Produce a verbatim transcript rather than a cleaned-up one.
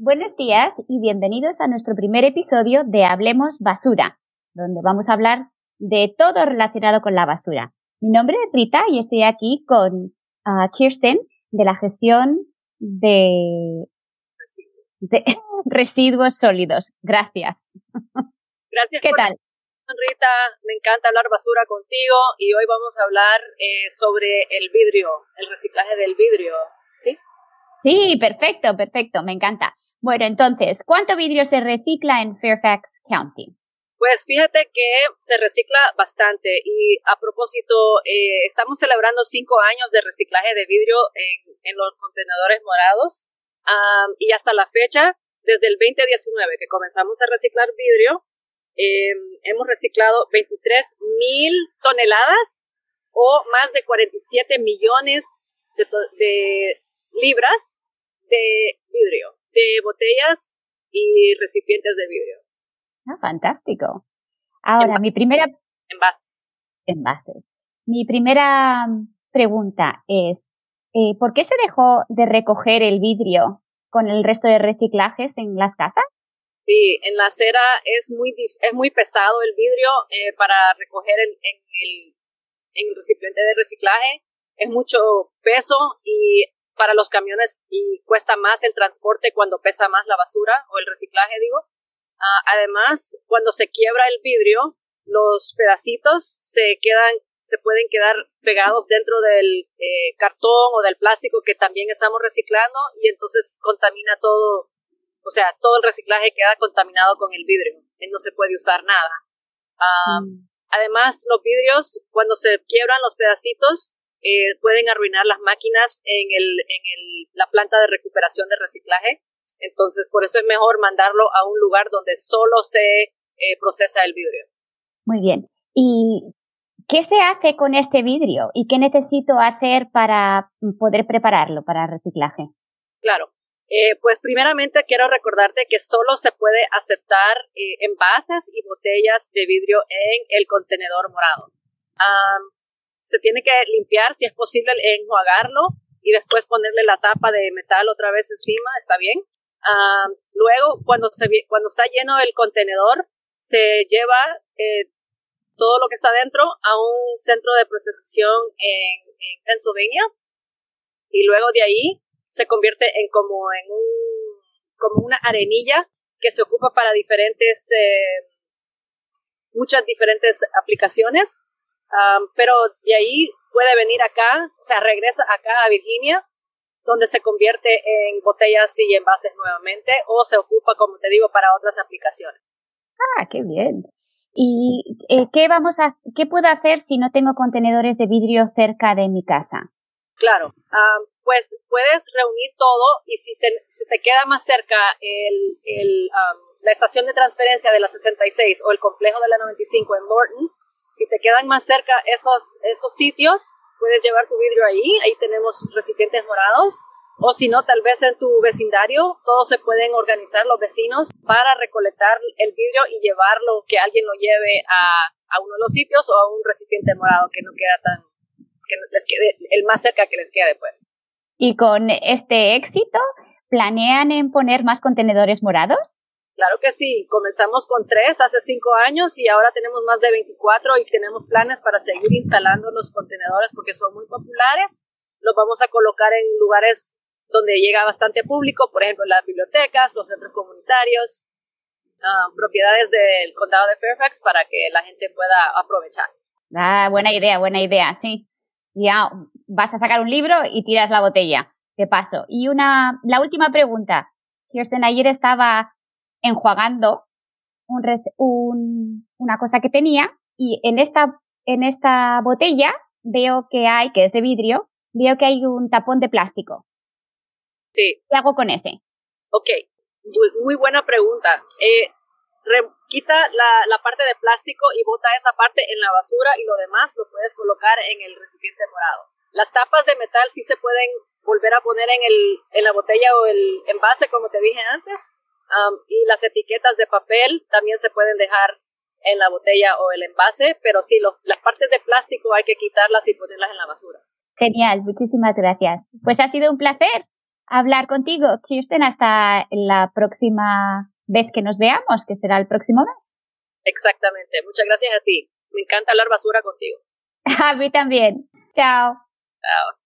Buenos días y bienvenidos a nuestro primer episodio de Hablemos Basura, donde vamos a hablar de todo relacionado con la basura. Mi nombre es Rita y estoy aquí con uh, Kirsten de la gestión de, de residuos sólidos. Gracias. Gracias. ¿Qué por tal? Rita, me encanta hablar basura contigo y hoy vamos a hablar eh, sobre el vidrio, el reciclaje del vidrio, ¿sí? Sí, perfecto, perfecto, me encanta. Bueno, entonces, ¿cuánto vidrio se recicla en Fairfax County? Pues fíjate que se recicla bastante y a propósito, eh, estamos celebrando cinco años de reciclaje de vidrio en, en los contenedores morados um, y hasta la fecha, desde el veinte diecinueve que comenzamos a reciclar vidrio, eh, hemos reciclado veintitrés mil toneladas o más de cuarenta y siete millones de, to- de libras de vidrio, de botellas y recipientes de vidrio. Ah, fantástico. Ahora, Enva- mi primera envases. envase. Mi primera pregunta es, eh, ¿por qué se dejó de recoger el vidrio con el resto de reciclajes en las casas? Sí, en la acera es muy dif- es muy pesado el vidrio eh, para recoger en, en el, en el recipiente de reciclaje. Es mucho peso y para los camiones y cuesta más el transporte cuando pesa más la basura o el reciclaje, digo. Ah, además, cuando se quiebra el vidrio, los pedacitos se quedan, se pueden quedar pegados dentro del eh, cartón o del plástico que también estamos reciclando y entonces contamina todo, o sea, todo el reciclaje queda contaminado con el vidrio y no se puede usar nada. Ah, Mm. Además, los vidrios, cuando se quiebran los pedacitos, eh, pueden arruinar las máquinas en, el, en el, la planta de recuperación de reciclaje. Entonces, por eso es mejor mandarlo a un lugar donde solo se eh, procesa el vidrio. Muy bien. ¿Y qué se hace con este vidrio? ¿Y qué necesito hacer para poder prepararlo para reciclaje? Claro. Eh, pues primeramente quiero recordarte que solo se puede aceptar eh, envases y botellas de vidrio en el contenedor morado. Um, se tiene que limpiar, si es posible, enjuagarlo y después ponerle la tapa de metal otra vez encima, ¿está bien? Um, luego, cuando, se, cuando está lleno el contenedor, se lleva eh, todo lo que está dentro a un centro de procesación en, en Pennsylvania y luego de ahí se convierte en como en un como una arenilla que se ocupa para diferentes eh, muchas diferentes aplicaciones, um, pero de ahí puede venir acá, o sea, regresa acá a Virginia, donde se convierte en botellas y envases nuevamente, o se ocupa, como te digo, para otras aplicaciones. Ah, qué bien. ¿Y eh, qué vamos a, qué puedo hacer si no tengo contenedores de vidrio cerca de mi casa? Claro, um, pues puedes reunir todo y si te, si te queda más cerca el, el, um, la estación de transferencia de la sesenta y seis o el complejo de la noventa y cinco en Morton, si te quedan más cerca esos, esos sitios, puedes llevar tu vidrio ahí, ahí tenemos recipientes morados, o si no, tal vez en tu vecindario, todos se pueden organizar los vecinos para recolectar el vidrio y llevarlo, que alguien lo lleve a, a uno de los sitios o a un recipiente morado que no queda tan, que les quede, el más cerca que les quede, pues. ¿Y con este éxito, planean en poner más contenedores morados? Claro que sí, comenzamos con tres hace cinco años y ahora tenemos más de veinticuatro y tenemos planes para seguir instalando los contenedores porque son muy populares. Los vamos a colocar en lugares donde llega bastante público, por ejemplo, las bibliotecas, los centros comunitarios, uh, propiedades del condado de Fairfax para que la gente pueda aprovechar. Ah, buena idea, buena idea, sí. Ya vas a sacar un libro y tiras la botella, de paso. Y una, la última pregunta. Kirsten, ayer estaba enjuagando un, un, una cosa que tenía y en esta, en esta botella veo que hay, que es de vidrio, veo que hay un tapón de plástico. Sí. ¿Qué hago con ese? Ok, muy, muy buena pregunta. Eh, re, quita la, la parte de plástico y bota esa parte en la basura y lo demás lo puedes colocar en el recipiente morado. Las tapas de metal sí se pueden volver a poner en, el, en la botella o el envase, como te dije antes, um, y las etiquetas de papel también se pueden dejar en la botella o el envase, pero sí, lo, las partes de plástico hay que quitarlas y ponerlas en la basura. Genial, muchísimas gracias. Pues ha sido un placer. hablar contigo, Kirsten, hasta la próxima vez que nos veamos, que será el próximo mes. Exactamente. Muchas gracias a ti. Me encanta hablar basura contigo. A mí también. Chao. Chao.